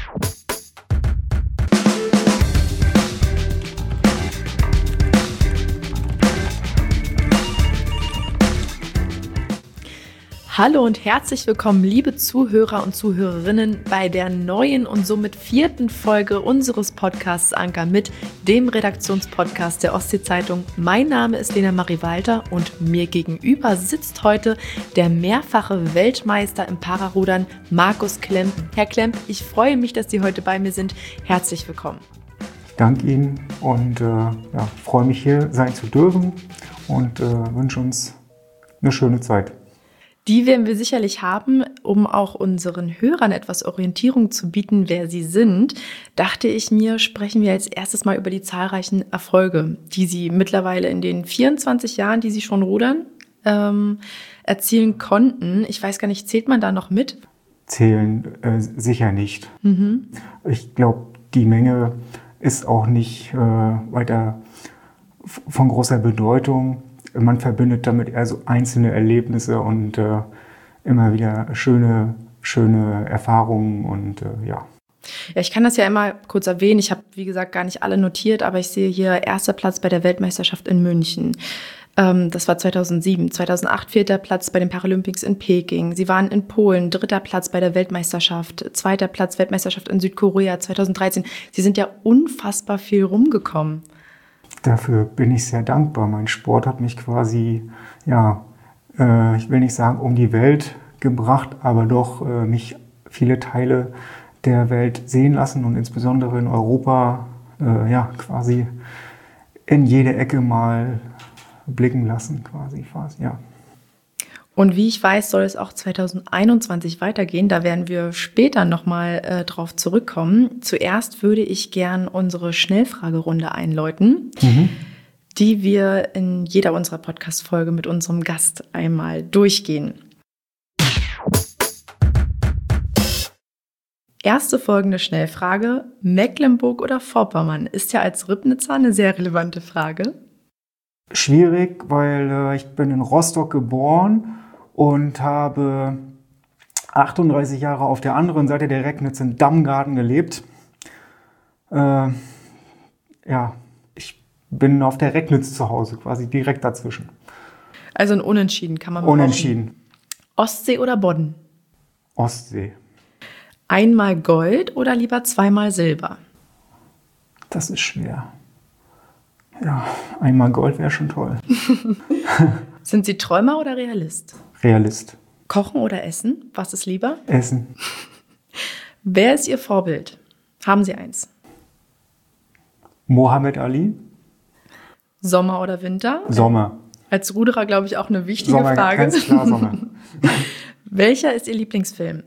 Hallo und herzlich willkommen, liebe Zuhörer und Zuhörerinnen, bei der neuen und somit 4. Folge unseres Podcasts Anker mit, dem Redaktionspodcast der Ostsee-Zeitung. Mein Name ist Lena Marie Walter und mir gegenüber sitzt heute der mehrfache Weltmeister im Pararudern, Markus Klemp. Herr Klemp, ich freue mich, dass Sie heute bei mir sind. Herzlich willkommen. Ich danke Ihnen und freue mich, hier sein zu dürfen und wünsche uns eine schöne Zeit. Die werden wir sicherlich haben, um auch unseren Hörern etwas Orientierung zu bieten, wer sie sind. Dachte ich mir, sprechen wir als erstes mal über die zahlreichen Erfolge, die Sie mittlerweile in den 24 Jahren, die Sie schon rudern, erzielen konnten. Ich weiß gar nicht, zählt man da noch mit? Zählen sicher nicht. Ich glaube, die Menge ist auch nicht weiter von großer Bedeutung. Man verbindet damit eher so einzelne Erlebnisse und immer wieder schöne Erfahrungen und ja. Ja, ich kann das ja immer kurz erwähnen. Ich habe, wie gesagt, gar nicht alle notiert, aber ich sehe hier 1. Platz bei der Weltmeisterschaft in München. Das war 2007. 2008 4. Platz bei den Paralympics in Peking. Sie waren in Polen, 3. Platz bei der Weltmeisterschaft, 2. Platz Weltmeisterschaft in Südkorea 2013. Sie sind ja unfassbar viel rumgekommen. Dafür bin ich sehr dankbar. Mein Sport hat mich quasi, ich will nicht sagen um die Welt gebracht, aber doch mich viele Teile der Welt sehen lassen und insbesondere in Europa quasi in jede Ecke mal blicken lassen quasi fast, ja. Und wie ich weiß, soll es auch 2021 weitergehen. Da werden wir später nochmal drauf zurückkommen. Zuerst würde ich gern unsere Schnellfragerunde einläuten, die wir in jeder unserer Podcast-Folge mit unserem Gast einmal durchgehen. Erste folgende Schnellfrage: Mecklenburg oder Vorpommern? Ist ja als Ribnitzer eine sehr relevante Frage. Schwierig, weil ich bin in Rostock geboren und habe 38 Jahre auf der anderen Seite der Regnitz in Dammgarten gelebt. Ich bin auf der Regnitz zu Hause, quasi direkt dazwischen. Also ein Unentschieden kann man Unentschieden. Brauchen. Ostsee oder Bodden? Ostsee. Einmal Gold oder lieber zweimal Silber? Das ist schwer. Ja, einmal Gold wäre schon toll. Sind Sie Träumer oder Realist? Realist. Kochen oder essen? Was ist lieber? Essen. Wer ist Ihr Vorbild? Haben Sie eins? Mohammed Ali. Sommer oder Winter? Sommer. Als Ruderer, glaube ich, auch eine wichtige Sommer, Frage. Ganz klar Sommer. Welcher ist Ihr Lieblingsfilm?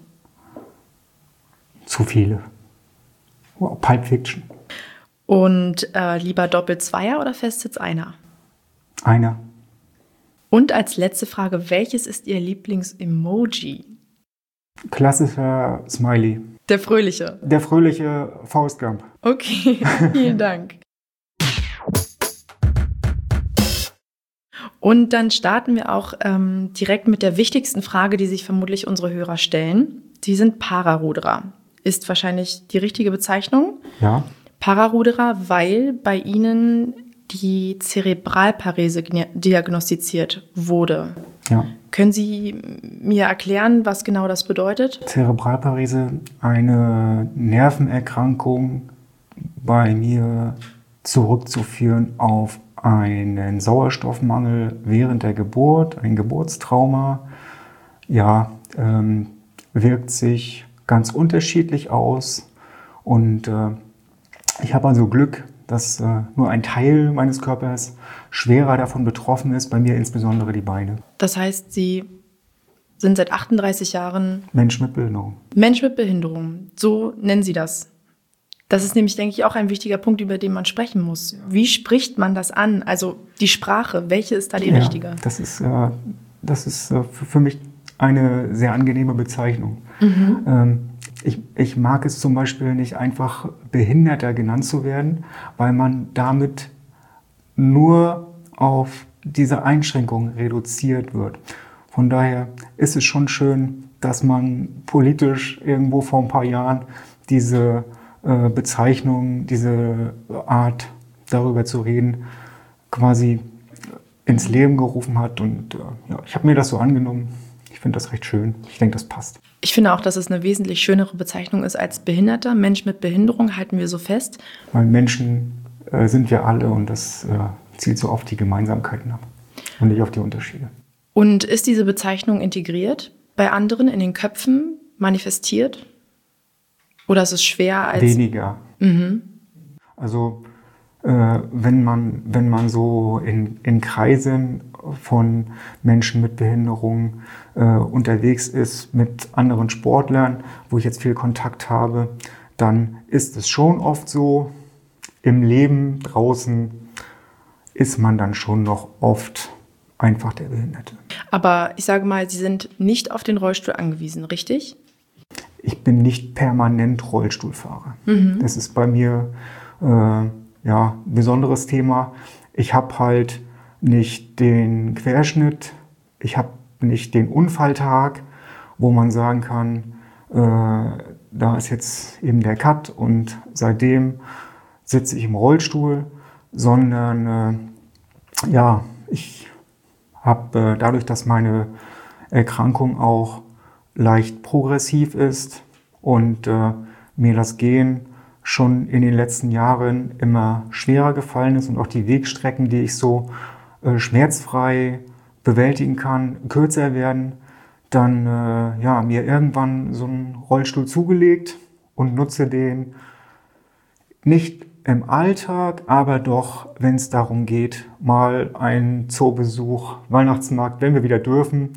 Zu viele. Wow, Pulp Fiction. Und lieber Doppel-Zweier oder Festsitz-Einer? Einer. Und als letzte Frage, welches ist Ihr Lieblings-Emoji? Klassischer Smiley. Der fröhliche. Der fröhliche Forrest Gump. Okay, vielen Dank. Und dann starten wir auch direkt mit der wichtigsten Frage, die sich vermutlich unsere Hörer stellen. Sie sind Pararuderer. Ist wahrscheinlich die richtige Bezeichnung? Ja. Pararuderer, weil bei Ihnen die Zerebralparese diagnostiziert wurde. Ja. Können Sie mir erklären, was genau das bedeutet? Zerebralparese, eine Nervenerkrankung, bei mir zurückzuführen auf einen Sauerstoffmangel während der Geburt, ein Geburtstrauma. Ja, wirkt sich ganz unterschiedlich aus und ich habe also Glück, dass nur ein Teil meines Körpers schwerer davon betroffen ist, bei mir insbesondere die Beine. Das heißt, Sie sind seit 38 Jahren Mensch mit Behinderung. Mensch mit Behinderung, so nennen Sie das. Das ist nämlich, denke ich, auch ein wichtiger Punkt, über den man sprechen muss. Wie spricht man das an? Also die Sprache, welche ist da die richtige? Das ist für mich eine sehr angenehme Bezeichnung. Ich mag es zum Beispiel nicht einfach Behinderter genannt zu werden, weil man damit nur auf diese Einschränkung reduziert wird. Von daher ist es schon schön, dass man politisch irgendwo vor ein paar Jahren diese Bezeichnung, diese Art, darüber zu reden, quasi ins Leben gerufen hat. Und ja, ich habe mir das so angenommen. Ich finde das recht schön. Ich denke, das passt. Ich finde auch, dass es eine wesentlich schönere Bezeichnung ist als Behinderter. Mensch mit Behinderung halten wir so fest. Weil Menschen sind wir alle und das zielt so auf die Gemeinsamkeiten ab und nicht auf die Unterschiede. Und ist diese Bezeichnung integriert bei anderen in den Köpfen, manifestiert? Oder ist es schwer als... Weniger. Also wenn man so in Kreisen von Menschen mit Behinderung unterwegs ist, mit anderen Sportlern, wo ich jetzt viel Kontakt habe, dann ist es schon oft so, im Leben draußen ist man dann schon noch oft einfach der Behinderte. Aber ich sage mal, Sie sind nicht auf den Rollstuhl angewiesen, richtig? Ich bin nicht permanent Rollstuhlfahrer. Das ist bei mir ein besonderes Thema. Ich habe halt nicht den Querschnitt, ich habe nicht den Unfalltag, wo man sagen kann, da ist jetzt eben der Cut und seitdem sitze ich im Rollstuhl, sondern ich habe dadurch, dass meine Erkrankung auch leicht progressiv ist und mir das Gehen schon in den letzten Jahren immer schwerer gefallen ist und auch die Wegstrecken, die ich so schmerzfrei bewältigen kann, kürzer werden, dann mir irgendwann so einen Rollstuhl zugelegt und nutze den nicht im Alltag, aber doch, wenn es darum geht, mal einen Zoobesuch, Weihnachtsmarkt, wenn wir wieder dürfen,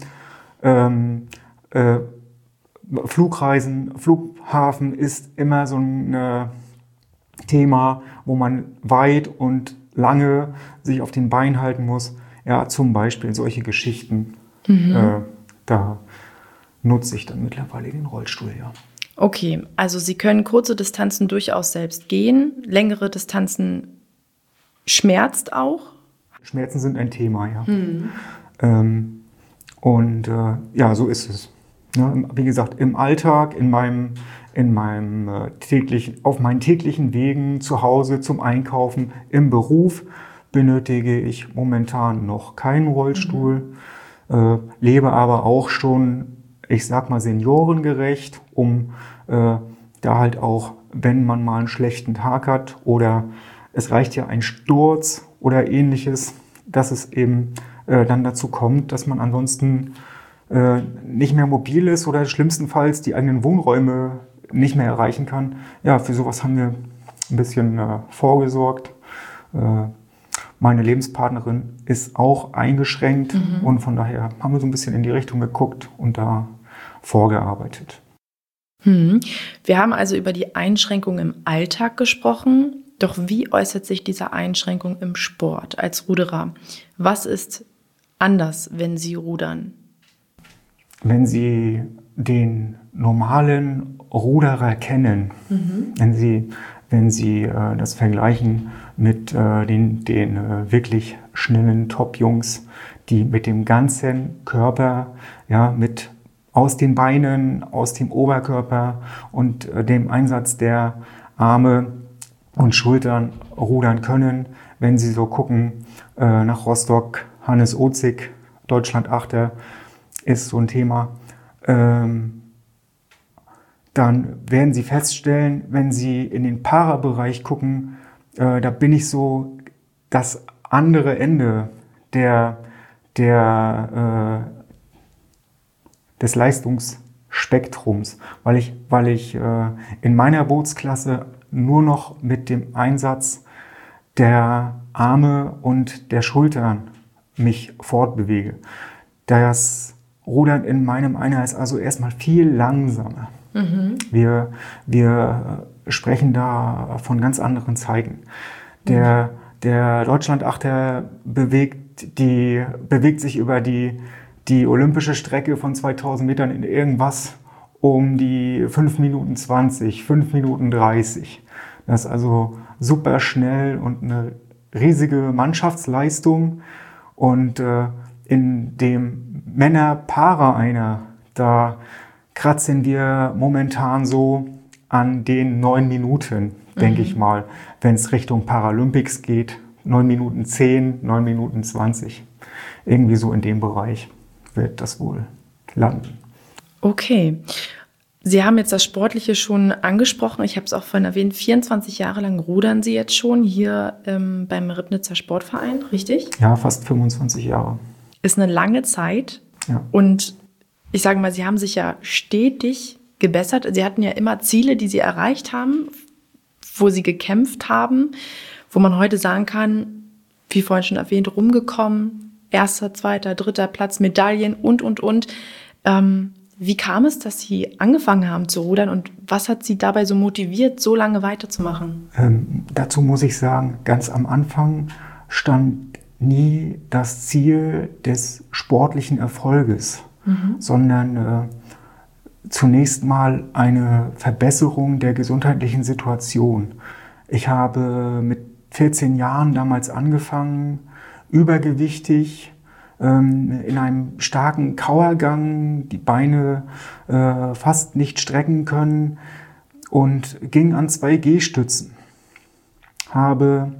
Flugreisen, Flughafen ist immer so ein Thema, wo man weit und lange sich auf den Beinen halten muss. Ja, zum Beispiel solche Geschichten. Da nutze ich dann mittlerweile den Rollstuhl, ja. Okay, also Sie können kurze Distanzen durchaus selbst gehen, längere Distanzen schmerzt auch? Schmerzen sind ein Thema, ja. So ist es. Ne? Wie gesagt, im Alltag, auf meinen täglichen Wegen zu Hause zum Einkaufen, im Beruf benötige ich momentan noch keinen Rollstuhl, lebe aber auch schon, ich sag mal, seniorengerecht, um da halt auch, wenn man mal einen schlechten Tag hat oder es reicht ja ein Sturz oder ähnliches, dass es eben dann dazu kommt, dass man ansonsten nicht mehr mobil ist oder schlimmstenfalls die eigenen Wohnräume nicht mehr erreichen kann. Ja, für sowas haben wir ein bisschen vorgesorgt. Meine Lebenspartnerin ist auch eingeschränkt und von daher haben wir so ein bisschen in die Richtung geguckt und da vorgearbeitet. Wir haben also über die Einschränkung im Alltag gesprochen. Doch wie äußert sich diese Einschränkung im Sport als Ruderer? Was ist anders, wenn Sie rudern? Wenn Sie den normalen Ruderer kennen, wenn Sie das vergleichen mit den wirklich schnellen Top-Jungs, die mit dem ganzen Körper, mit aus den Beinen, aus dem Oberkörper und dem Einsatz der Arme und Schultern rudern können. Wenn Sie so gucken nach Rostock, Hannes Ozig, Deutschland Achter, ist so ein Thema. Dann werden Sie feststellen, wenn Sie in den Para-Bereich gucken, da bin ich so das andere Ende des Leistungsspektrums, weil ich in meiner Bootsklasse nur noch mit dem Einsatz der Arme und der Schultern mich fortbewege. Das Rudern in meinem Einer ist also erstmal viel langsamer. Wir sprechen da von ganz anderen Zeiten. Der Deutschlandachter bewegt sich über die olympische Strecke von 2000 Metern in irgendwas um die 5 Minuten 20, 5 Minuten 30. Das ist also super schnell und eine riesige Mannschaftsleistung. Und in dem Männer-Para-Einer, da kratzen wir momentan so an den 9 Minuten, denke ich mal, wenn es Richtung Paralympics geht. 9 Minuten 10, 9 Minuten 20. Irgendwie so in dem Bereich wird das wohl landen. Okay. Sie haben jetzt das Sportliche schon angesprochen. Ich habe es auch vorhin erwähnt. 24 Jahre lang rudern Sie jetzt schon hier beim Ribnitzer Sportverein, richtig? Ja, fast 25 Jahre. Ist eine lange Zeit. Ja. Und ich sage mal, Sie haben sich ja stetig gebessert. Sie hatten ja immer Ziele, die Sie erreicht haben, wo Sie gekämpft haben, wo man heute sagen kann, wie vorhin schon erwähnt, rumgekommen, 1., 2., 3. Platz, Medaillen und. Wie kam es, dass Sie angefangen haben zu rudern und was hat Sie dabei so motiviert, so lange weiterzumachen? Dazu muss ich sagen, ganz am Anfang stand nie das Ziel des sportlichen Erfolges, sondern zunächst mal eine Verbesserung der gesundheitlichen Situation. Ich habe mit 14 Jahren damals angefangen, übergewichtig, in einem starken Kauergang, die Beine fast nicht strecken können und ging an 2 Gehstützen. Habe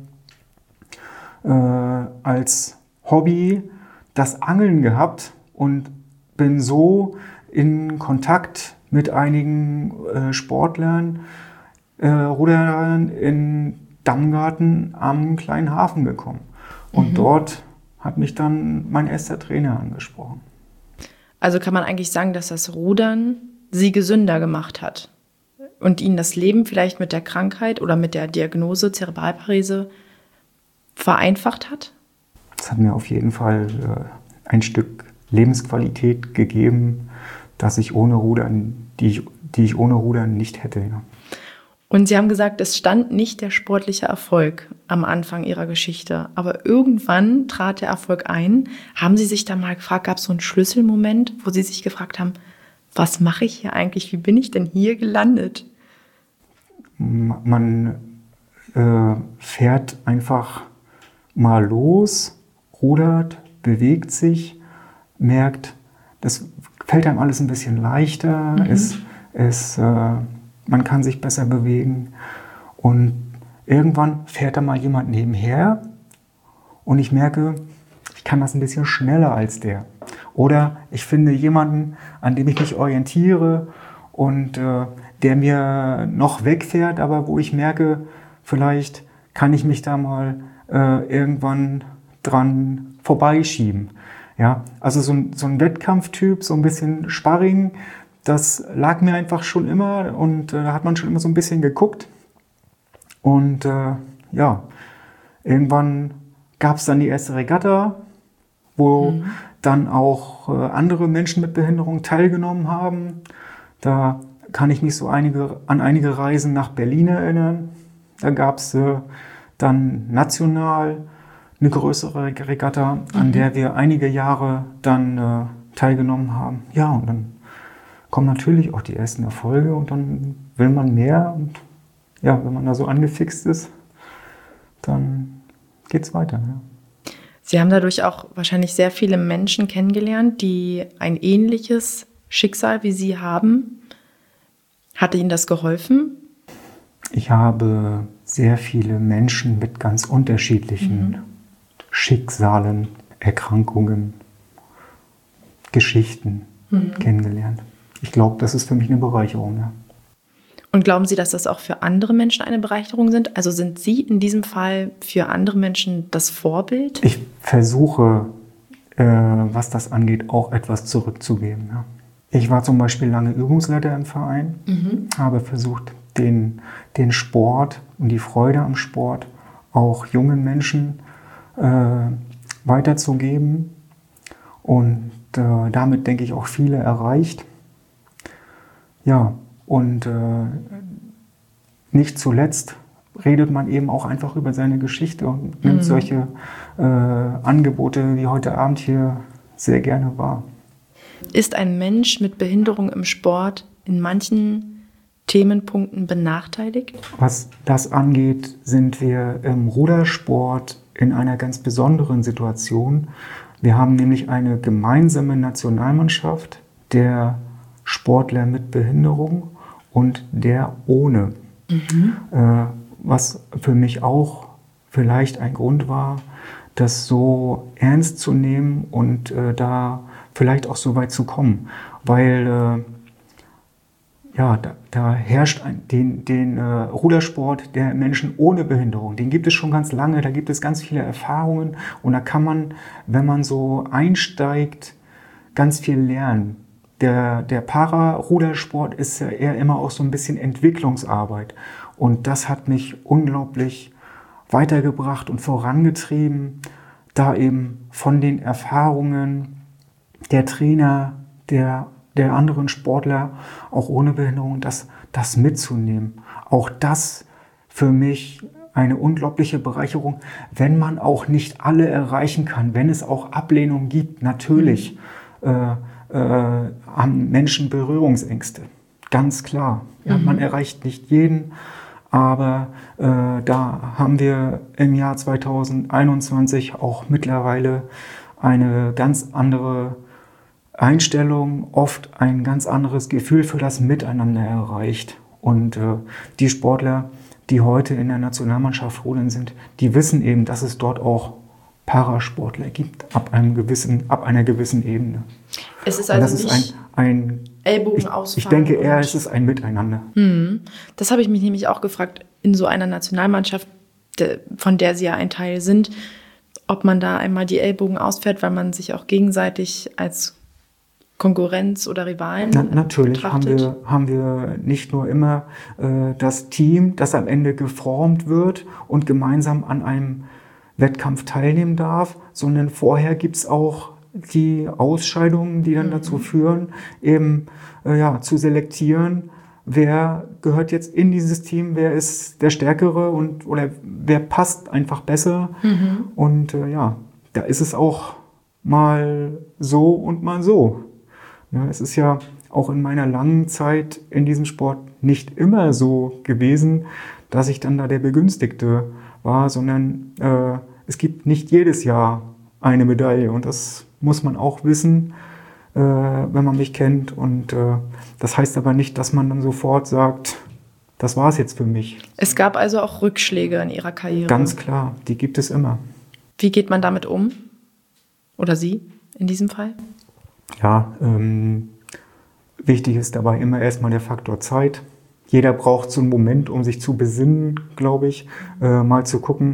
als Hobby das Angeln gehabt und bin so in Kontakt mit einigen Sportlern, Ruderern in Damgarten am kleinen Hafen gekommen. Und dort hat mich dann mein erster Trainer angesprochen. Also kann man eigentlich sagen, dass das Rudern Sie gesünder gemacht hat und Ihnen das Leben vielleicht mit der Krankheit oder mit der Diagnose Zerebralparese vereinfacht hat? Das hat mir auf jeden Fall ein Stück Lebensqualität gegeben, das ich ohne Rudern, die ich ohne Rudern nicht hätte. Ja. Und Sie haben gesagt, es stand nicht der sportliche Erfolg am Anfang Ihrer Geschichte, aber irgendwann trat der Erfolg ein. Haben Sie sich da mal gefragt, gab es so einen Schlüsselmoment, wo Sie sich gefragt haben, was mache ich hier eigentlich, wie bin ich denn hier gelandet? Man fährt einfach mal los, rudert, bewegt sich, merkt, das fällt einem alles ein bisschen leichter, man kann sich besser bewegen und irgendwann fährt da mal jemand nebenher und ich merke, ich kann das ein bisschen schneller als der. Oder ich finde jemanden, an dem ich mich orientiere und der mir noch wegfährt, aber wo ich merke, vielleicht kann ich mich da mal irgendwann dran vorbeischieben. Ja, also so ein Wettkampftyp, so ein bisschen Sparring, das lag mir einfach schon immer und da hat man schon immer so ein bisschen geguckt. Und irgendwann gab es dann die erste Regatta, wo dann auch andere Menschen mit Behinderung teilgenommen haben. Da kann ich mich so an einige Reisen nach Berlin erinnern. Da gab es dann national eine größere Regatta, an der wir einige Jahre dann teilgenommen haben. Ja, und dann kommen natürlich auch die ersten Erfolge und dann will man mehr. Und ja, wenn man da so angefixt ist, dann geht's weiter. Ja. Sie haben dadurch auch wahrscheinlich sehr viele Menschen kennengelernt, die ein ähnliches Schicksal wie Sie haben. Hatte Ihnen das geholfen? Ich habe sehr viele Menschen mit ganz unterschiedlichen Schicksalen, Erkrankungen, Geschichten kennengelernt. Ich glaube, das ist für mich eine Bereicherung. Ja. Und glauben Sie, dass das auch für andere Menschen eine Bereicherung sind? Also sind Sie in diesem Fall für andere Menschen das Vorbild? Ich versuche, was das angeht, auch etwas zurückzugeben. Ja. Ich war zum Beispiel lange Übungsleiter im Verein, habe versucht, den Sport und die Freude am Sport auch jungen Menschen weiterzugeben und damit, denke ich, auch viele erreicht. Ja, und nicht zuletzt redet man eben auch einfach über seine Geschichte und nimmt solche Angebote wie heute Abend hier sehr gerne wahr. Ist ein Mensch mit Behinderung im Sport in manchen Themenpunkten benachteiligt? Was das angeht, sind wir im Rudersport in einer ganz besonderen Situation. Wir haben nämlich eine gemeinsame Nationalmannschaft der Sportler mit Behinderung und der ohne. Was für mich auch vielleicht ein Grund war, das so ernst zu nehmen und da vielleicht auch so weit zu kommen. Weil da herrscht den Rudersport der Menschen ohne Behinderung. Den gibt es schon ganz lange, da gibt es ganz viele Erfahrungen und da kann man, wenn man so einsteigt, ganz viel lernen. Der Para-Rudersport ist ja eher immer auch so ein bisschen Entwicklungsarbeit und das hat mich unglaublich weitergebracht und vorangetrieben, da eben von den Erfahrungen der Trainer, der anderen Sportler, auch ohne Behinderung, das mitzunehmen. Auch das für mich eine unglaubliche Bereicherung, wenn man auch nicht alle erreichen kann, wenn es auch Ablehnung gibt. Natürlich haben Menschen Berührungsängste, ganz klar. Ja, man erreicht nicht jeden, aber da haben wir im Jahr 2021 auch mittlerweile eine ganz andere Einstellung, oft ein ganz anderes Gefühl für das Miteinander erreicht. Und die Sportler, die heute in der Nationalmannschaft rudern sind, die wissen eben, dass es dort auch Parasportler gibt, ab einer gewissen Ebene. Es ist also das nicht ist ein Ellbogenausfahren. Ich denke eher, es ist ein Miteinander. Das habe ich mich nämlich auch gefragt, in so einer Nationalmannschaft, von der Sie ja ein Teil sind, ob man da einmal die Ellbogen ausfährt, weil man sich auch gegenseitig als Konkurrenz oder Rivalen natürlich betrachtet. haben wir nicht nur immer das Team, das am Ende geformt wird und gemeinsam an einem Wettkampf teilnehmen darf, sondern vorher gibt es auch die Ausscheidungen, die dann dazu führen, eben zu selektieren, wer gehört jetzt in dieses Team, wer ist der Stärkere oder wer passt einfach besser. Und da ist es auch mal so und mal so. Ja, es ist ja auch in meiner langen Zeit in diesem Sport nicht immer so gewesen, dass ich dann da der Begünstigte war, sondern es gibt nicht jedes Jahr eine Medaille und das muss man auch wissen, wenn man mich kennt. Und das heißt aber nicht, dass man dann sofort sagt, das war es jetzt für mich. Es gab also auch Rückschläge in Ihrer Karriere. Ganz klar, die gibt es immer. Wie geht man damit um? Oder Sie in diesem Fall? Ja, wichtig ist dabei immer erstmal der Faktor Zeit. Jeder braucht so einen Moment, um sich zu besinnen, glaube ich, mal zu gucken,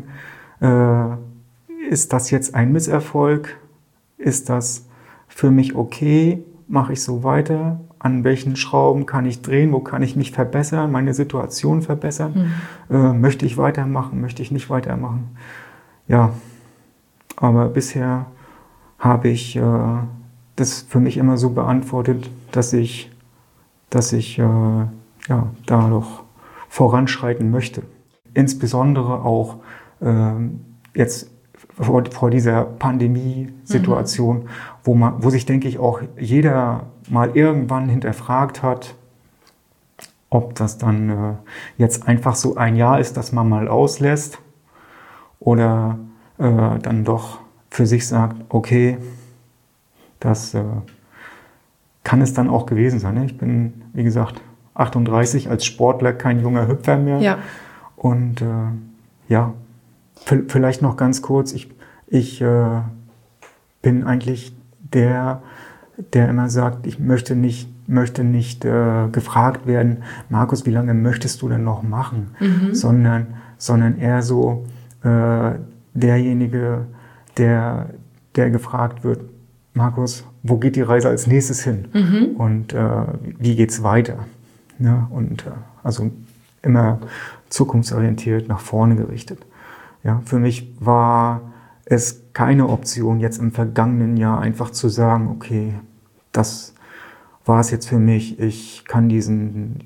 ist das jetzt ein Misserfolg? Ist das für mich okay? Mache ich so weiter? An welchen Schrauben kann ich drehen? Wo kann ich mich verbessern? Meine Situation verbessern? Möchte ich weitermachen? Möchte ich nicht weitermachen? Ja, aber bisher habe ich das für mich immer so beantwortet, dass ich da doch voranschreiten möchte. Insbesondere auch jetzt vor dieser Pandemiesituation, wo sich, denke ich, auch jeder mal irgendwann hinterfragt hat, ob das dann jetzt einfach so ein Jahr ist, das man mal auslässt oder dann doch für sich sagt, okay, das kann es dann auch gewesen sein. Ne? Ich bin, wie gesagt, 38, als Sportler kein junger Hüpfer mehr. Ja. Und vielleicht noch ganz kurz, ich bin eigentlich der immer sagt, ich möchte nicht gefragt werden, Markus, wie lange möchtest du denn noch machen? Sondern eher so derjenige, der gefragt wird, Markus, wo geht die Reise als nächstes hin? Und wie geht's weiter? Ja, und also immer zukunftsorientiert, nach vorne gerichtet. Ja, für mich war es keine Option, jetzt im vergangenen Jahr einfach zu sagen, okay, das war es jetzt für mich. Ich kann diesen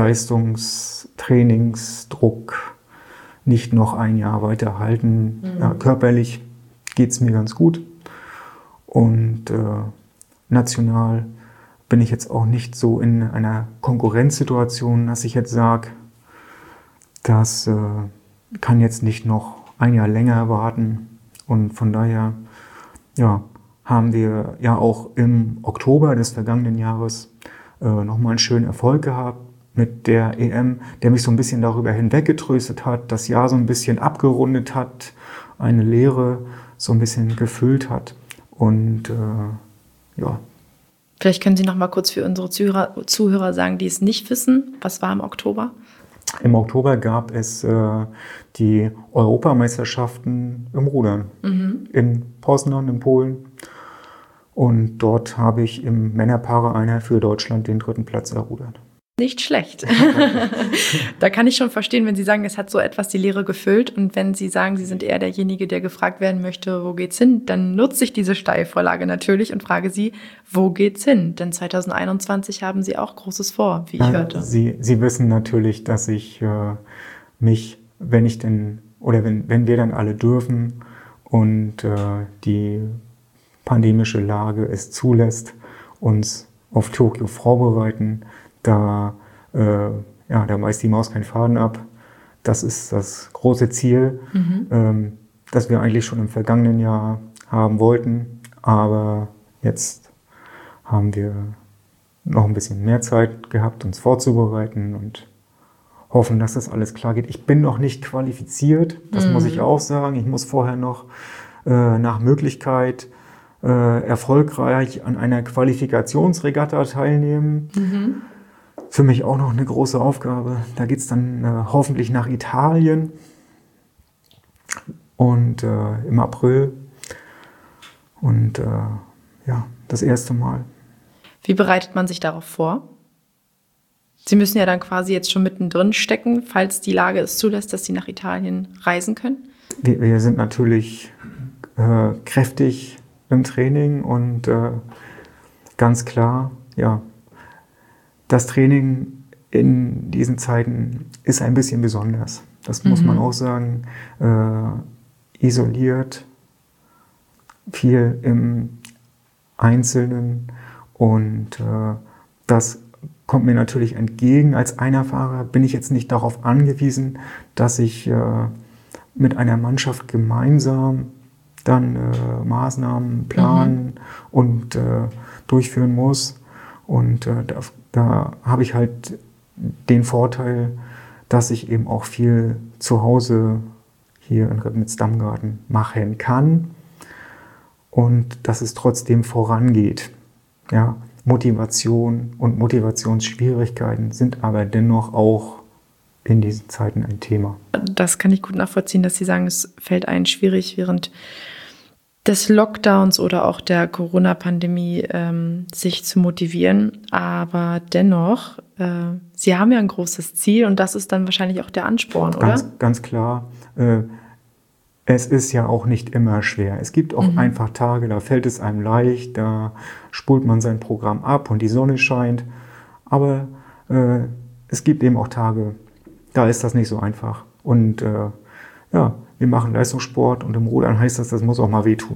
Leistungstrainingsdruck nicht noch ein Jahr weiterhalten. Ja, körperlich geht es mir ganz gut. Und national bin ich jetzt auch nicht so in einer Konkurrenzsituation, dass ich jetzt sage, das kann jetzt nicht noch ein Jahr länger warten. Und von daher haben wir ja auch im Oktober des vergangenen Jahres nochmal einen schönen Erfolg gehabt. mit der EM, der mich so ein bisschen darüber hinweggetröstet hat, das Jahr so ein bisschen abgerundet hat, eine Leere so ein bisschen gefüllt hat. Und ja. Vielleicht können Sie noch mal kurz für unsere Zuhörer sagen, die es nicht wissen, was war im Oktober? Im Oktober gab es die Europameisterschaften im Rudern in Poznan in Polen. Und dort habe ich im Männerpaare einer für Deutschland den 3. Platz errudert. Nicht schlecht. Da kann ich schon verstehen, wenn Sie sagen, es hat so etwas die Leere gefüllt. Und wenn Sie sagen, Sie sind eher derjenige, der gefragt werden möchte, wo geht's hin, dann nutze ich diese Steilvorlage natürlich und frage Sie, wo geht's hin? Denn 2021 haben Sie auch Großes vor, wie ich hörte. Sie wissen natürlich, dass ich mich, wenn wir dann alle dürfen und die pandemische Lage es zulässt, uns auf Tokio vorbereiten. Da beißt die Maus keinen Faden ab. Das ist das große Ziel, das wir eigentlich schon im vergangenen Jahr haben wollten. Aber jetzt haben wir noch ein bisschen mehr Zeit gehabt, uns vorzubereiten und hoffen, dass das alles klar geht. Ich bin noch nicht qualifiziert, das muss ich auch sagen. Ich muss vorher noch nach Möglichkeit erfolgreich an einer Qualifikationsregatta teilnehmen. Für mich auch noch eine große Aufgabe. Da geht es dann hoffentlich nach Italien und im April. Und das erste Mal. Wie bereitet man sich darauf vor? Sie müssen ja dann quasi jetzt schon mittendrin stecken, falls die Lage es zulässt, dass Sie nach Italien reisen können. Wir sind natürlich kräftig im Training und ganz klar, das Training in diesen Zeiten ist ein bisschen besonders. Das muss man auch sagen. Isoliert, viel im Einzelnen und das kommt mir natürlich entgegen. Als Einerfahrer bin ich jetzt nicht darauf angewiesen, dass ich mit einer Mannschaft gemeinsam dann Maßnahmen planen und durchführen muss. Und da habe ich halt den Vorteil, dass ich eben auch viel zu Hause hier in Ribnitz-Damgarten machen kann und dass es trotzdem vorangeht. Ja, Motivation und Motivationsschwierigkeiten sind aber dennoch auch in diesen Zeiten ein Thema. Das kann ich gut nachvollziehen, dass Sie sagen, es fällt Ihnen schwierig während des Lockdowns oder auch der Corona-Pandemie sich zu motivieren. Aber dennoch, Sie haben ja ein großes Ziel und das ist dann wahrscheinlich auch der Ansporn, oder? Ganz klar. Es ist ja auch nicht immer schwer. Es gibt auch einfach Tage, da fällt es einem leicht, da spult man sein Programm ab und die Sonne scheint. Aber es gibt eben auch Tage, da ist das nicht so einfach. Und wir machen Leistungssport und im Rudern heißt das muss auch mal wehtun.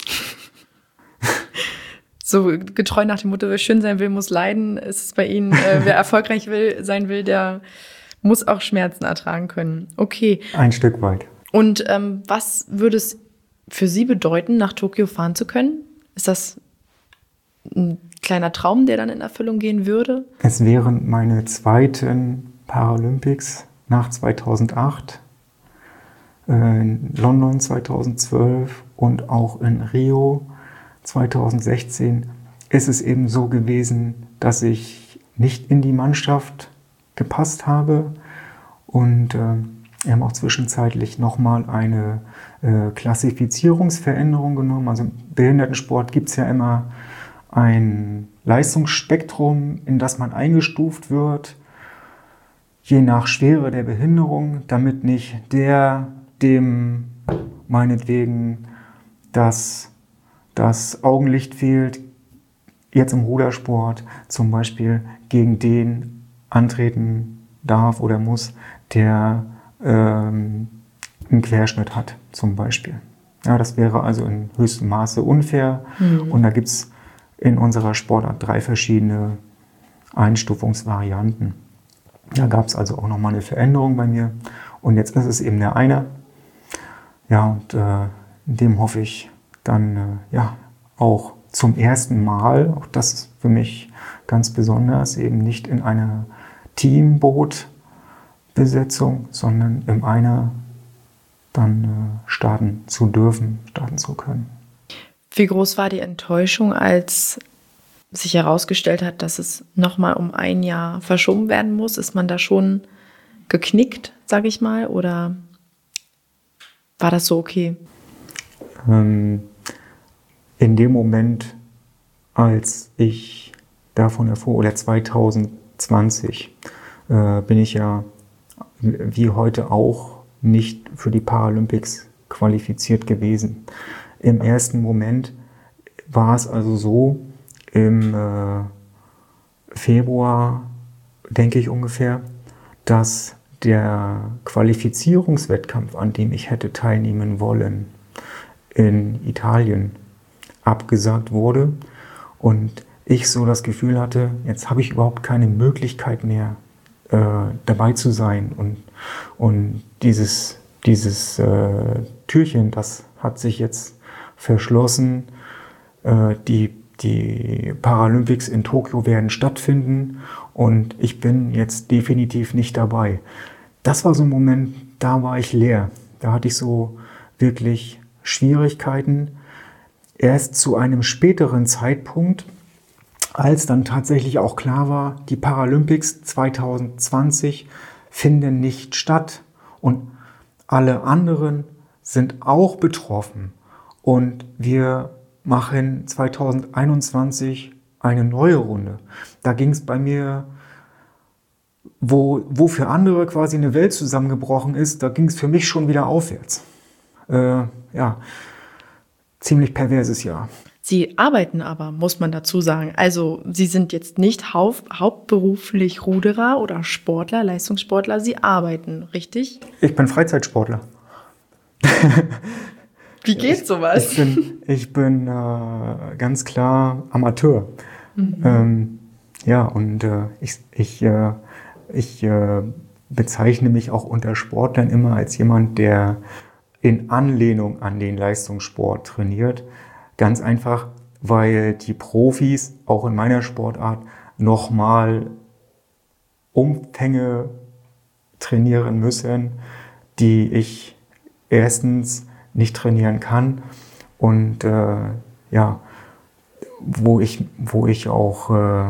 So getreu nach dem Motto, wer schön sein will, muss leiden, ist es bei Ihnen, wer erfolgreich sein will, der muss auch Schmerzen ertragen können. Okay. Ein Stück weit. Und was würde es für Sie bedeuten, nach Tokio fahren zu können? Ist das ein kleiner Traum, der dann in Erfüllung gehen würde? Es wären meine zweiten Paralympics nach 2008, in London 2012 und auch in Rio 2016 ist es eben so gewesen, dass ich nicht in die Mannschaft gepasst habe und wir haben auch zwischenzeitlich nochmal eine Klassifizierungsveränderung genommen. Also im Behindertensport gibt es ja immer ein Leistungsspektrum, in das man eingestuft wird, je nach Schwere der Behinderung, damit nicht dem meinetwegen das Augenlicht fehlt, jetzt im Rudersport zum Beispiel gegen den antreten darf oder muss, der einen Querschnitt hat zum Beispiel. Ja, das wäre also in höchstem Maße unfair. Und da gibt es in unserer Sportart 3 verschiedene Einstufungsvarianten. Da gab es also auch nochmal eine Veränderung bei mir. Und jetzt ist es eben der eine. Ja, und in dem hoffe ich dann auch zum ersten Mal, auch das ist für mich ganz besonders, eben nicht in einer Teambootbesetzung, sondern im Einer dann starten zu dürfen, starten zu können. Wie groß war die Enttäuschung, als sich herausgestellt hat, dass es nochmal um ein Jahr verschoben werden muss? Ist man da schon geknickt, sage ich mal, oder war das so okay? In dem Moment, als ich davon erfuhr, oder 2020, bin ich ja wie heute auch nicht für die Paralympics qualifiziert gewesen. Im ersten Moment war es also so, im Februar, denke ich ungefähr, dass der Qualifizierungswettkampf, an dem ich hätte teilnehmen wollen, in Italien abgesagt wurde und ich so das Gefühl hatte, jetzt habe ich überhaupt keine Möglichkeit mehr dabei zu sein und dieses Türchen, das hat sich jetzt verschlossen, die Paralympics in Tokio werden stattfinden und ich bin jetzt definitiv nicht dabei. Das war so ein Moment, da war ich leer. Da hatte ich so wirklich Schwierigkeiten. Erst zu einem späteren Zeitpunkt, als dann tatsächlich auch klar war, die Paralympics 2020 finden nicht statt und alle anderen sind auch betroffen. Und wir machen 2021 eine neue Runde. Da ging es bei mir, wo für andere quasi eine Welt zusammengebrochen ist, da ging es für mich schon wieder aufwärts. Ja, ziemlich perverses Jahr. Sie arbeiten aber, muss man dazu sagen. Also Sie sind jetzt nicht hauptberuflich Ruderer oder Sportler, Leistungssportler. Sie arbeiten, richtig? Ich bin Freizeitsportler. Wie geht sowas? Ich bin ganz klar Amateur. Ja, und ich bezeichne mich auch unter Sportlern immer als jemand, der in Anlehnung an den Leistungssport trainiert. Ganz einfach, weil die Profis auch in meiner Sportart nochmal Umfänge trainieren müssen, die ich erstens nicht trainieren kann und ja, wo ich auch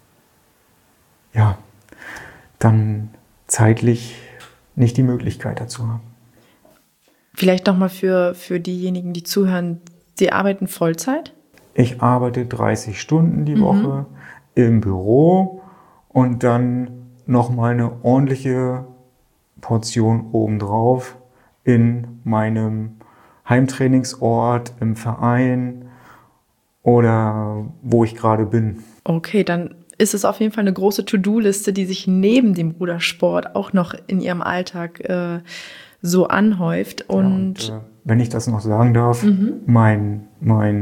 ja, dann zeitlich nicht die Möglichkeit dazu habe. Vielleicht nochmal für diejenigen, die zuhören, Sie arbeiten Vollzeit? Ich arbeite 30 Stunden die Woche im Büro und dann nochmal eine ordentliche Portion obendrauf in meinem Heimtrainingsort, im Verein oder wo ich gerade bin. Okay, dann ist es auf jeden Fall eine große To-Do-Liste, die sich neben dem Rudersport auch noch in Ihrem Alltag so anhäuft. Und wenn ich das noch sagen darf, mein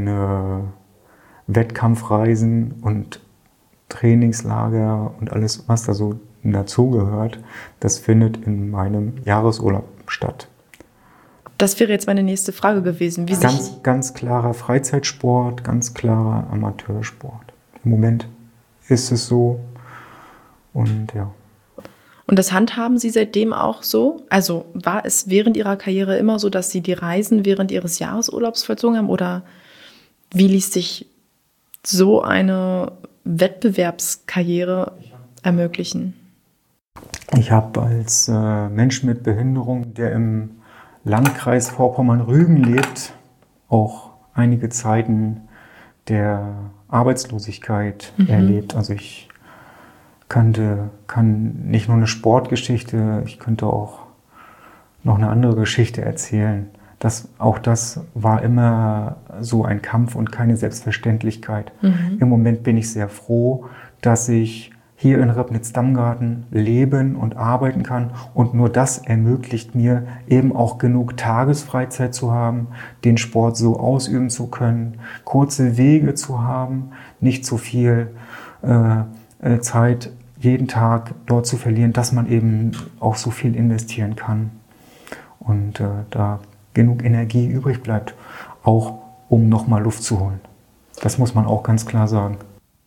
Wettkampfreisen und Trainingslager und alles, was da so dazugehört, das findet in meinem Jahresurlaub statt. Das wäre jetzt meine nächste Frage gewesen. Ganz klarer Freizeitsport, ganz klarer Amateursport. Im Moment ist es so und ja. Und das handhaben Sie seitdem auch so? Also war es während Ihrer Karriere immer so, dass Sie die Reisen während Ihres Jahresurlaubs vollzogen haben? Oder wie ließ sich so eine Wettbewerbskarriere ermöglichen? Ich habe als Mensch mit Behinderung, der im Landkreis Vorpommern-Rügen lebt, auch einige Zeiten der Arbeitslosigkeit erlebt. Also ich kann nicht nur eine Sportgeschichte, ich könnte auch noch eine andere Geschichte erzählen. Auch das war immer so ein Kampf und keine Selbstverständlichkeit. Im Moment bin ich sehr froh, dass ich hier in Ribnitz-Damgarten leben und arbeiten kann. Und nur das ermöglicht mir eben auch genug Tagesfreizeit zu haben, den Sport so ausüben zu können, kurze Wege zu haben, nicht so viel Zeit jeden Tag dort zu verlieren, dass man eben auch so viel investieren kann. Und da genug Energie übrig bleibt, auch um nochmal Luft zu holen. Das muss man auch ganz klar sagen.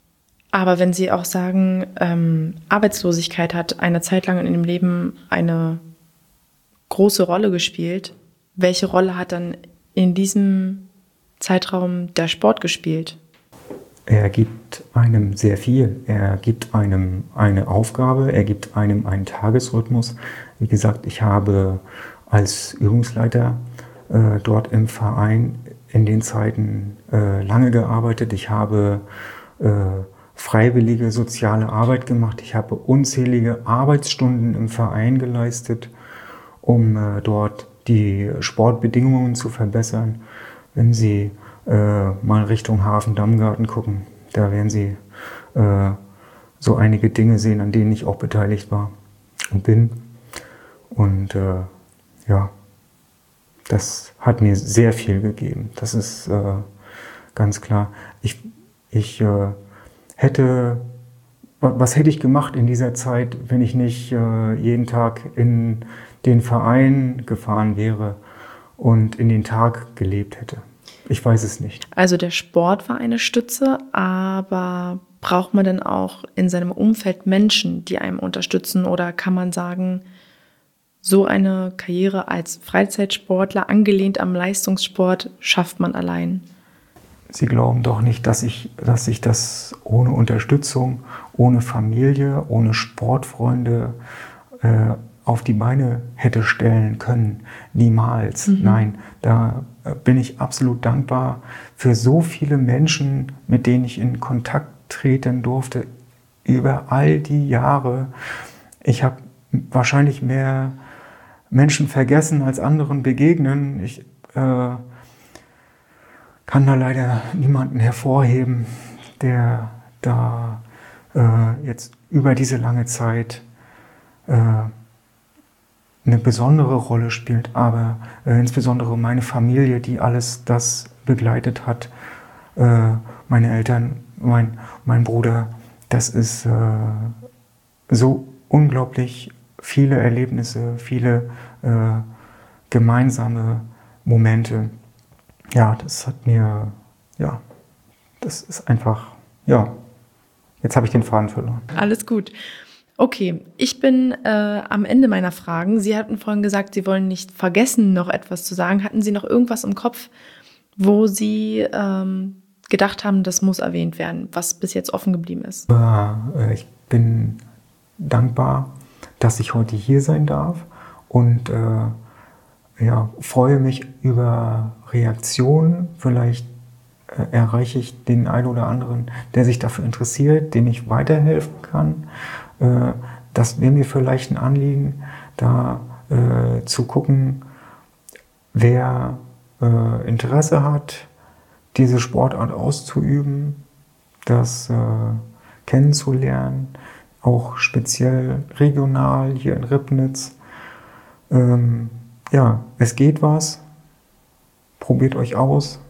Aber wenn Sie auch sagen, Arbeitslosigkeit hat eine Zeit lang in dem Leben eine große Rolle gespielt, welche Rolle hat dann in diesem Zeitraum der Sport gespielt? Er gibt einem sehr viel. Er gibt einem eine Aufgabe, er gibt einem einen Tagesrhythmus. Wie gesagt, ich habe als Übungsleiter dort im Verein in den Zeiten lange gearbeitet. Ich habe freiwillige soziale Arbeit gemacht. Ich habe unzählige Arbeitsstunden im Verein geleistet, um dort die Sportbedingungen zu verbessern. Wenn Sie mal Richtung Hafen-Dammgarten gucken, da werden Sie so einige Dinge sehen, an denen ich auch beteiligt war und bin. Und ja, das hat mir sehr viel gegeben. Das ist ganz klar. Was hätte ich gemacht in dieser Zeit, wenn ich nicht jeden Tag in den Verein gefahren wäre und in den Tag gelebt hätte? Ich weiß es nicht. Also der Sport war eine Stütze, aber braucht man denn auch in seinem Umfeld Menschen, die einem unterstützen? Oder kann man sagen, so eine Karriere als Freizeitsportler, angelehnt am Leistungssport, schafft man allein? Sie glauben doch nicht, dass ich das ohne Unterstützung, ohne Familie, ohne Sportfreunde auf die Beine hätte stellen können. Niemals. Nein, da bin ich absolut dankbar für so viele Menschen, mit denen ich in Kontakt treten durfte über all die Jahre. Ich habe wahrscheinlich mehr Menschen vergessen als anderen begegnen. Ich kann da leider niemanden hervorheben, der da jetzt über diese lange Zeit eine besondere Rolle spielt, aber insbesondere meine Familie, die alles das begleitet hat, meine Eltern, mein Bruder, das ist so unglaublich viele Erlebnisse, viele gemeinsame Momente. Ja, das hat mir, ja, das ist einfach, ja, jetzt habe ich den Faden verloren. Alles gut. Okay, ich bin am Ende meiner Fragen. Sie hatten vorhin gesagt, Sie wollen nicht vergessen, noch etwas zu sagen. Hatten Sie noch irgendwas im Kopf, wo Sie gedacht haben, das muss erwähnt werden, was bis jetzt offen geblieben ist? Ich bin dankbar, dass ich heute hier sein darf und freue mich über Reaktionen. Vielleicht erreiche ich den einen oder anderen, der sich dafür interessiert, dem ich weiterhelfen kann. Das wäre mir vielleicht ein Anliegen, da zu gucken, wer Interesse hat, diese Sportart auszuüben, das kennenzulernen, auch speziell regional hier in Ribnitz. Ja, es geht was. Probiert euch aus.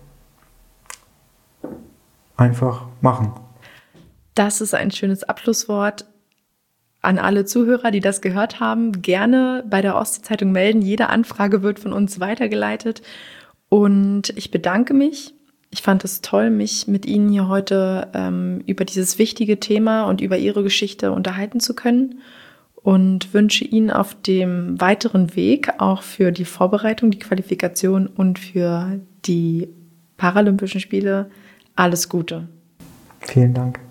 Einfach machen. Das ist ein schönes Abschlusswort. An alle Zuhörer, die das gehört haben, gerne bei der Ostsee-Zeitung melden. Jede Anfrage wird von uns weitergeleitet. Und ich bedanke mich. Ich fand es toll, mich mit Ihnen hier heute über dieses wichtige Thema und über Ihre Geschichte unterhalten zu können. Und wünsche Ihnen auf dem weiteren Weg, auch für die Vorbereitung, die Qualifikation und für die Paralympischen Spiele, alles Gute. Vielen Dank.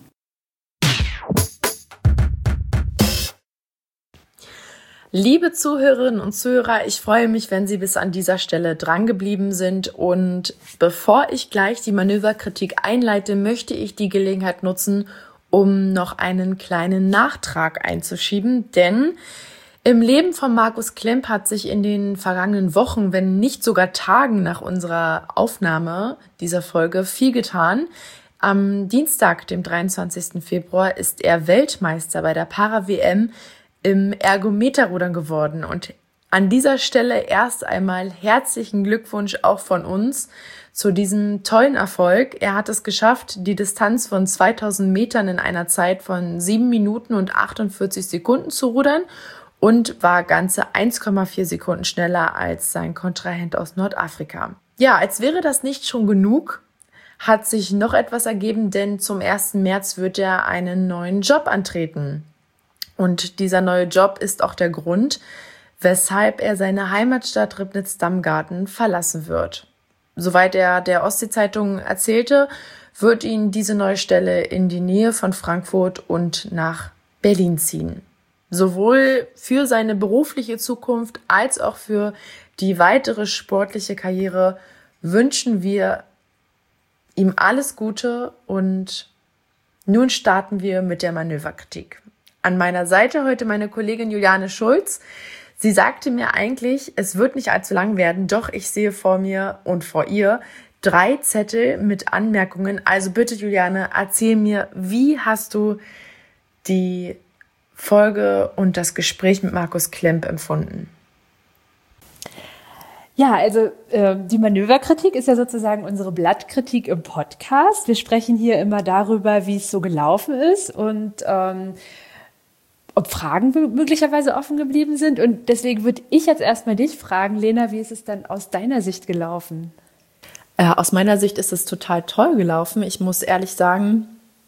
Liebe Zuhörerinnen und Zuhörer, ich freue mich, wenn Sie bis an dieser Stelle drangeblieben sind. Und bevor ich gleich die Manöverkritik einleite, möchte ich die Gelegenheit nutzen, um noch einen kleinen Nachtrag einzuschieben. Denn im Leben von Markus Klemp hat sich in den vergangenen Wochen, wenn nicht sogar Tagen nach unserer Aufnahme dieser Folge, viel getan. Am Dienstag, dem 23. Februar, ist er Weltmeister bei der Para-WM im Ergometerrudern geworden. Und an dieser Stelle erst einmal herzlichen Glückwunsch auch von uns zu diesem tollen Erfolg. Er hat es geschafft, die Distanz von 2000 Metern in einer Zeit von 7 Minuten und 48 Sekunden zu rudern und war ganze 1,4 Sekunden schneller als sein Kontrahent aus Nordafrika. Ja, als wäre das nicht schon genug, hat sich noch etwas ergeben, denn zum 1. März wird er einen neuen Job antreten. Und dieser neue Job ist auch der Grund, weshalb er seine Heimatstadt Ribnitz-Damgarten verlassen wird. Soweit er der Ostsee-Zeitung erzählte, wird ihn diese neue Stelle in die Nähe von Frankfurt und nach Berlin ziehen. Sowohl für seine berufliche Zukunft als auch für die weitere sportliche Karriere wünschen wir ihm alles Gute und nun starten wir mit der Manöverkritik. An meiner Seite heute meine Kollegin Juliane Schulz. Sie sagte mir eigentlich, es wird nicht allzu lang werden, doch ich sehe vor mir und vor ihr 3 Zettel mit Anmerkungen. Also bitte, Juliane, erzähl mir, wie hast du die Folge und das Gespräch mit Markus Klemp empfunden? Ja, also die Manöverkritik ist ja sozusagen unsere Blattkritik im Podcast. Wir sprechen hier immer darüber, wie es so gelaufen ist und ob Fragen möglicherweise offen geblieben sind. Und deswegen würde ich jetzt erstmal dich fragen, Lena, wie ist es dann aus deiner Sicht gelaufen? Aus meiner Sicht ist es total toll gelaufen. Ich muss ehrlich sagen,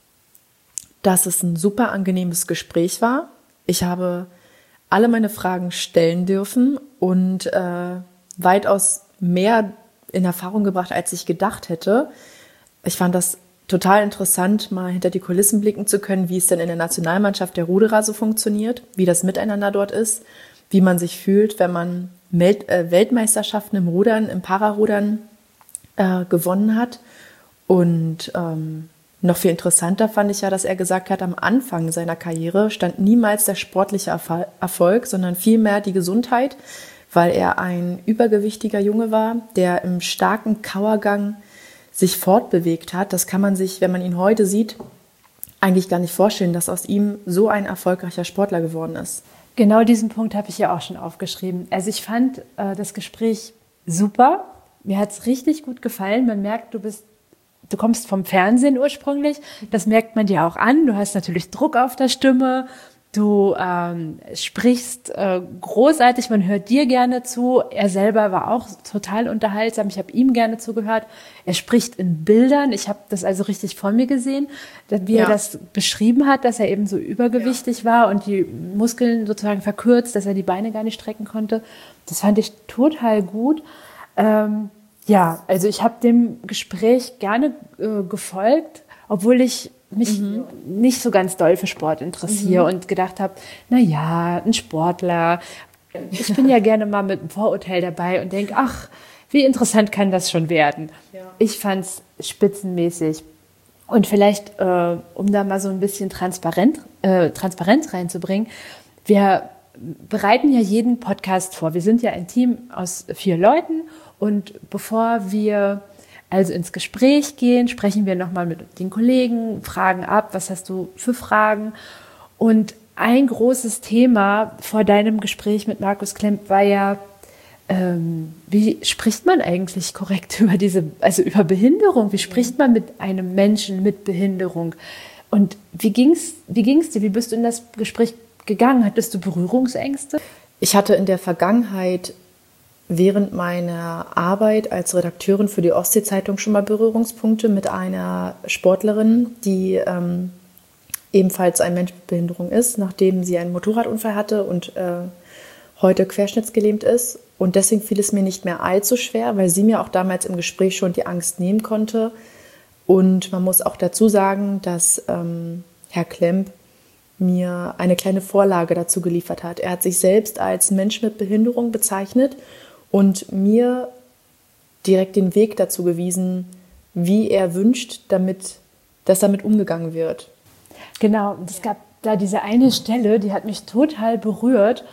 dass es ein super angenehmes Gespräch war. Ich habe alle meine Fragen stellen dürfen und weitaus mehr in Erfahrung gebracht, als ich gedacht hätte. Ich fand das total interessant, mal hinter die Kulissen blicken zu können, wie es denn in der Nationalmannschaft der Ruderer so funktioniert, wie das Miteinander dort ist, wie man sich fühlt, wenn man Weltmeisterschaften im Rudern, im Pararudern gewonnen hat. Und noch viel interessanter fand ich ja, dass er gesagt hat, am Anfang seiner Karriere stand niemals der sportliche Erfolg, sondern vielmehr die Gesundheit, weil er ein übergewichtiger Junge war, der im starken Kauergang sich fortbewegt hat. Das kann man sich, wenn man ihn heute sieht, eigentlich gar nicht vorstellen, dass aus ihm so ein erfolgreicher Sportler geworden ist. Genau diesen Punkt habe ich ja auch schon aufgeschrieben. Also ich fand das Gespräch super. Mir hat es richtig gut gefallen. Man merkt, du kommst vom Fernsehen ursprünglich. Das merkt man dir auch an. Du hast natürlich Druck auf der Stimme. Du sprichst großartig, man hört dir gerne zu. Er selber war auch total unterhaltsam. Ich habe ihm gerne zugehört. Er spricht in Bildern. Ich habe das also richtig vor mir gesehen, wie er das beschrieben hat, dass er eben so übergewichtig war und die Muskeln sozusagen verkürzt, dass er die Beine gar nicht strecken konnte. Das fand ich total gut. Also ich habe dem Gespräch gerne gefolgt, obwohl ich mich nicht so ganz doll für Sport interessiere und gedacht habe, ein Sportler. Ich bin ja gerne mal mit einem Vorurteil dabei und denke, ach, wie interessant kann das schon werden. Ja. Ich fand's spitzenmäßig. Und vielleicht, um da mal so ein bisschen Transparenz reinzubringen, wir bereiten ja jeden Podcast vor. Wir sind ja ein Team aus 4 Leuten und bevor wir also ins Gespräch gehen, sprechen wir nochmal mit den Kollegen, fragen ab, was hast du für Fragen? Und ein großes Thema vor deinem Gespräch mit Markus Klemp war ja, wie spricht man eigentlich korrekt über Behinderung? Wie spricht man mit einem Menschen mit Behinderung? Und wie ging's dir? Wie bist du in das Gespräch gegangen? Hattest du Berührungsängste? Ich hatte in der Vergangenheit während meiner Arbeit als Redakteurin für die Ostsee-Zeitung schon mal Berührungspunkte mit einer Sportlerin, die ebenfalls ein Mensch mit Behinderung ist, nachdem sie einen Motorradunfall hatte und heute querschnittsgelähmt ist. Und deswegen fiel es mir nicht mehr allzu schwer, weil sie mir auch damals im Gespräch schon die Angst nehmen konnte. Und man muss auch dazu sagen, dass Herr Klemp mir eine kleine Vorlage dazu geliefert hat. Er hat sich selbst als Mensch mit Behinderung bezeichnet und mir direkt den Weg dazu gewiesen, wie er wünscht, dass damit umgegangen wird. Genau, und es gab da diese eine Stelle, die hat mich total berührt,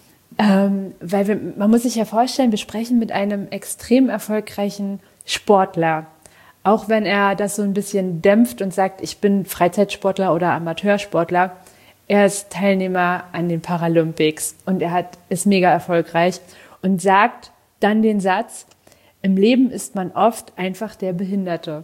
weil man muss sich ja vorstellen, wir sprechen mit einem extrem erfolgreichen Sportler. Auch wenn er das so ein bisschen dämpft und sagt, ich bin Freizeitsportler oder Amateursportler, er ist Teilnehmer an den Paralympics und ist mega erfolgreich und sagt dann den Satz, im Leben ist man oft einfach der Behinderte.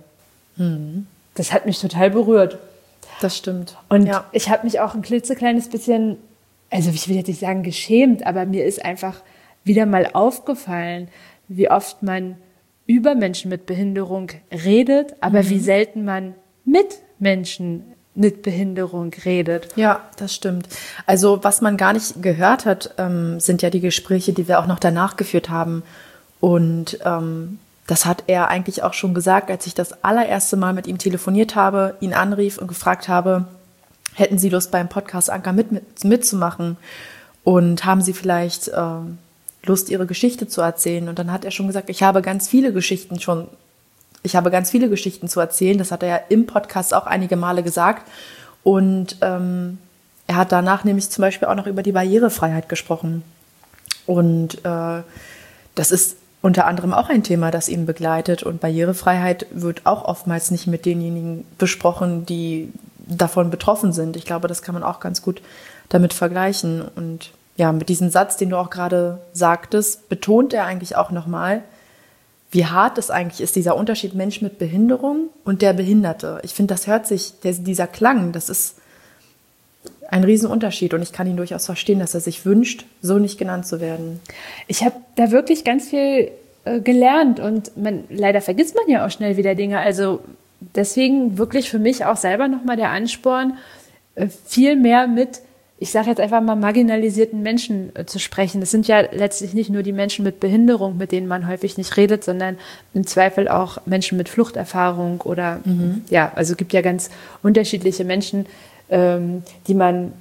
Das hat mich total berührt. Das stimmt. Und ich habe mich auch ein klitzekleines bisschen, also ich will jetzt nicht sagen geschämt, aber mir ist einfach wieder mal aufgefallen, wie oft man über Menschen mit Behinderung redet, aber wie selten man mit Menschen mit Behinderung redet. Ja, das stimmt. Also was man gar nicht gehört hat, sind ja die Gespräche, die wir auch noch danach geführt haben. Und das hat er eigentlich auch schon gesagt, als ich das allererste Mal mit ihm telefoniert habe, ihn anrief und gefragt habe, hätten Sie Lust beim Podcast Anker mitzumachen und haben Sie vielleicht Lust, Ihre Geschichte zu erzählen? Und dann hat er schon gesagt, ich habe ganz viele Geschichten zu erzählen. Das hat er ja im Podcast auch einige Male gesagt. Und er hat danach nämlich zum Beispiel auch noch über die Barrierefreiheit gesprochen. Und das ist unter anderem auch ein Thema, das ihn begleitet. Und Barrierefreiheit wird auch oftmals nicht mit denjenigen besprochen, die davon betroffen sind. Ich glaube, das kann man auch ganz gut damit vergleichen. Und ja, mit diesem Satz, den du auch gerade sagtest, betont er eigentlich auch nochmal, wie hart es eigentlich ist, dieser Unterschied Mensch mit Behinderung und der Behinderte. Ich finde, das hört sich, dieser Klang, das ist ein Riesenunterschied. Und ich kann ihn durchaus verstehen, dass er sich wünscht, so nicht genannt zu werden. Ich habe da wirklich ganz viel gelernt und leider vergisst man ja auch schnell wieder Dinge. Also deswegen wirklich für mich auch selber nochmal der Ansporn, viel mehr mit, ich sage jetzt einfach mal, marginalisierten Menschen zu sprechen. Das sind ja letztlich nicht nur die Menschen mit Behinderung, mit denen man häufig nicht redet, sondern im Zweifel auch Menschen mit Fluchterfahrung oder, ja, also es gibt ja ganz unterschiedliche Menschen, die man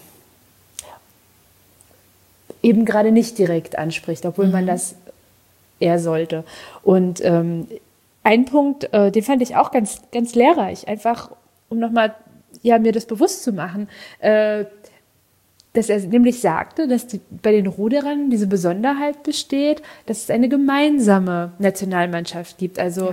eben gerade nicht direkt anspricht, obwohl man das eher sollte. Und ein Punkt, den fand ich auch ganz, ganz lehrreich, einfach um nochmal mir das bewusst zu machen, dass er nämlich sagte, dass bei den Ruderern diese Besonderheit besteht, dass es eine gemeinsame Nationalmannschaft gibt. Also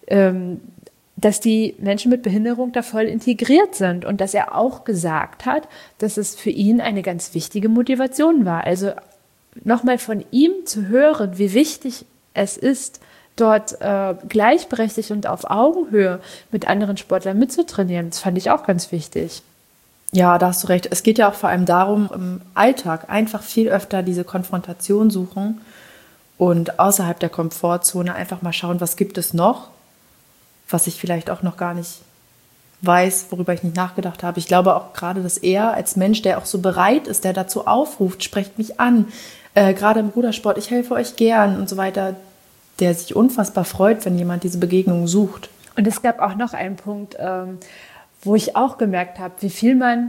dass die Menschen mit Behinderung da voll integriert sind und dass er auch gesagt hat, dass es für ihn eine ganz wichtige Motivation war. Also nochmal von ihm zu hören, wie wichtig es ist, dort gleichberechtigt und auf Augenhöhe mit anderen Sportlern mitzutrainieren, das fand ich auch ganz wichtig. Ja, da hast du recht. Es geht ja auch vor allem darum, im Alltag einfach viel öfter diese Konfrontation suchen und außerhalb der Komfortzone einfach mal schauen, was gibt es noch, was ich vielleicht auch noch gar nicht weiß, worüber ich nicht nachgedacht habe. Ich glaube auch gerade, dass er als Mensch, der auch so bereit ist, der dazu aufruft, sprecht mich an, gerade im Rudersport, ich helfe euch gern und so weiter, der sich unfassbar freut, wenn jemand diese Begegnung sucht. Und es gab auch noch einen Punkt, wo ich auch gemerkt habe, wie viel man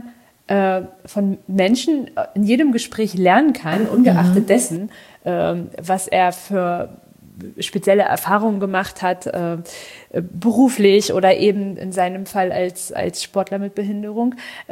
von Menschen in jedem Gespräch lernen kann, ungeachtet dessen, was er für spezielle Erfahrungen gemacht hat, beruflich oder eben in seinem Fall als Sportler mit Behinderung.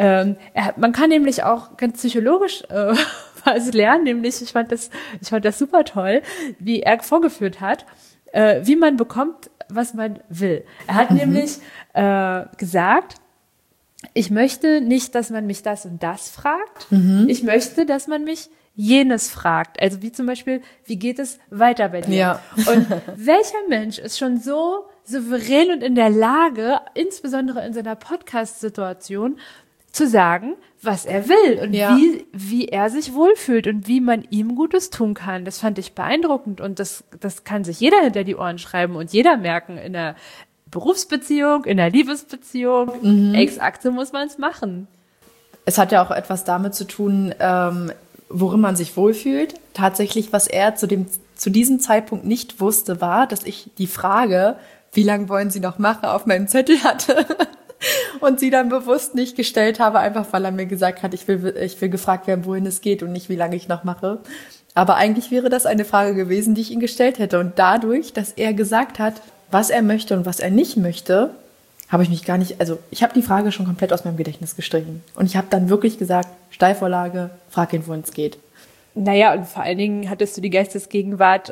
Man kann nämlich auch ganz psychologisch was lernen, nämlich ich fand das super toll, wie er vorgeführt hat, wie man bekommt, was man will. Er hat nämlich gesagt, ich möchte nicht, dass man mich das und das fragt. Ich möchte, dass man mich jenes fragt. Also wie zum Beispiel, wie geht es weiter bei dir? Ja. Und welcher Mensch ist schon so souverän und in der Lage, insbesondere in seiner Podcast-Situation, zu sagen, was er will und wie er sich wohlfühlt und wie man ihm Gutes tun kann. Das fand ich beeindruckend und das kann sich jeder hinter die Ohren schreiben und jeder merken in der Berufsbeziehung, in der Liebesbeziehung. Exakt so muss man es machen. Es hat ja auch etwas damit zu tun, worin man sich wohlfühlt. Tatsächlich, was er zu diesem Zeitpunkt nicht wusste, war, dass ich die Frage, wie lange wollen Sie noch machen, auf meinem Zettel hatte und sie dann bewusst nicht gestellt habe, einfach weil er mir gesagt hat, ich will gefragt werden, wohin es geht und nicht, wie lange ich noch mache. Aber eigentlich wäre das eine Frage gewesen, die ich ihm gestellt hätte. Und dadurch, dass er gesagt hat, was er möchte und was er nicht möchte, habe ich mich gar nicht, also ich habe die Frage schon komplett aus meinem Gedächtnis gestrichen. Und ich habe dann wirklich gesagt, Steilvorlage, frag ihn, wohin es geht. Naja, und vor allen Dingen hattest du die Geistesgegenwart,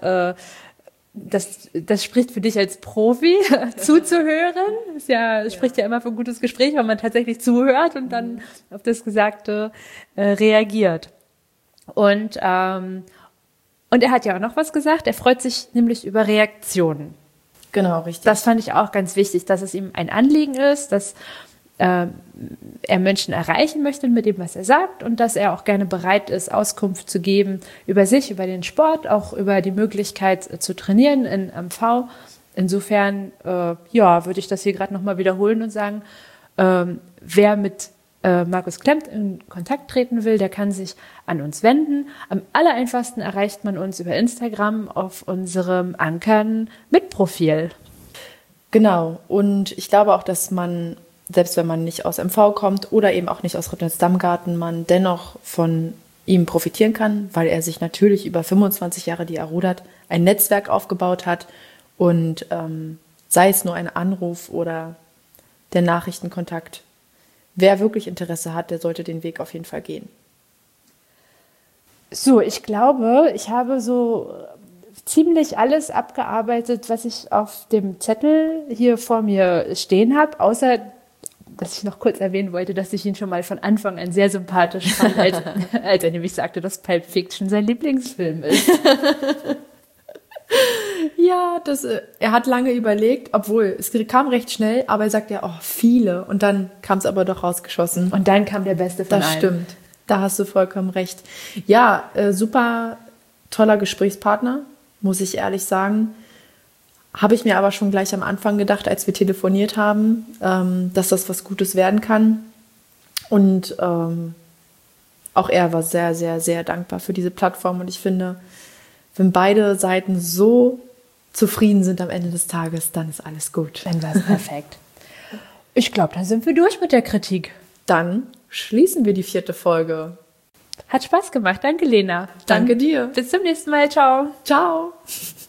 das spricht für dich als Profi, zuzuhören. Spricht ja immer für ein gutes Gespräch, wenn man tatsächlich zuhört und dann auf das Gesagte reagiert. Und er hat ja auch noch was gesagt, er freut sich nämlich über Reaktionen. Genau, richtig. Das fand ich auch ganz wichtig, dass es ihm ein Anliegen ist, dass er Menschen erreichen möchte mit dem, was er sagt und dass er auch gerne bereit ist, Auskunft zu geben über sich, über den Sport, auch über die Möglichkeit zu trainieren in MV Insofern, würde ich das hier gerade nochmal wiederholen und sagen, wer mit Markus Klemmt in Kontakt treten will, der kann sich an uns wenden. Am allereinfachsten erreicht man uns über Instagram auf unserem Ankern mit Profil. Genau. Und ich glaube auch, dass man, selbst wenn man nicht aus MV kommt oder eben auch nicht aus Ribnitz-Dammgarten, man dennoch von ihm profitieren kann, weil er sich natürlich über 25 Jahre, die er rudert, ein Netzwerk aufgebaut hat und sei es nur ein Anruf oder der Nachrichtenkontakt. Wer wirklich Interesse hat, der sollte den Weg auf jeden Fall gehen. So, ich glaube, ich habe so ziemlich alles abgearbeitet, was ich auf dem Zettel hier vor mir stehen habe, außer, dass ich noch kurz erwähnen wollte, dass ich ihn schon mal von Anfang an sehr sympathisch fand, als er nämlich sagte, dass Pulp Fiction sein Lieblingsfilm ist. Ja, er hat lange überlegt, obwohl es kam recht schnell, aber er sagt ja, viele. Und dann kam es aber doch rausgeschossen. Und dann kam der Beste von allen. Das stimmt. Da hast du vollkommen recht. Ja, super toller Gesprächspartner, muss ich ehrlich sagen. Habe ich mir aber schon gleich am Anfang gedacht, als wir telefoniert haben, dass das was Gutes werden kann. Und auch er war sehr, sehr, sehr dankbar für diese Plattform. Und ich finde, wenn beide Seiten so zufrieden sind am Ende des Tages, dann ist alles gut. Dann war es perfekt. Ich glaube, dann sind wir durch mit der Kritik. Dann schließen wir die 4. Folge. Hat Spaß gemacht. Danke, Lena. Danke dir. Bis zum nächsten Mal. Ciao. Ciao.